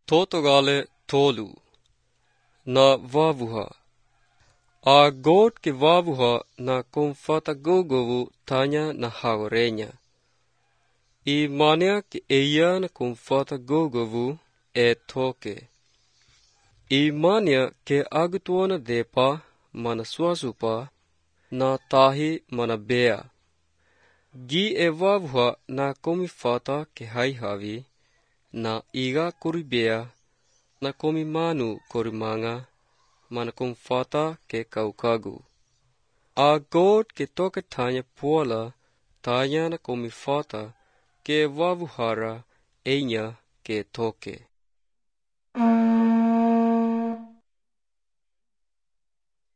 Totogale tolu na vavuha. A God ke vavuha na kumfata gogovu tanya na haorenya. Imania ke eia na kumfata gogovu toke. Imania ke agutuana depa mana suasupa na tahi mana bea. Gi vavuha na kumifata ke haihavi na iga kuribea na kumimanu kurimanga mana kumfata ke kaukagu. A God ke toke tanya puala tanya na kumifata ke vavuhara enya ke toke.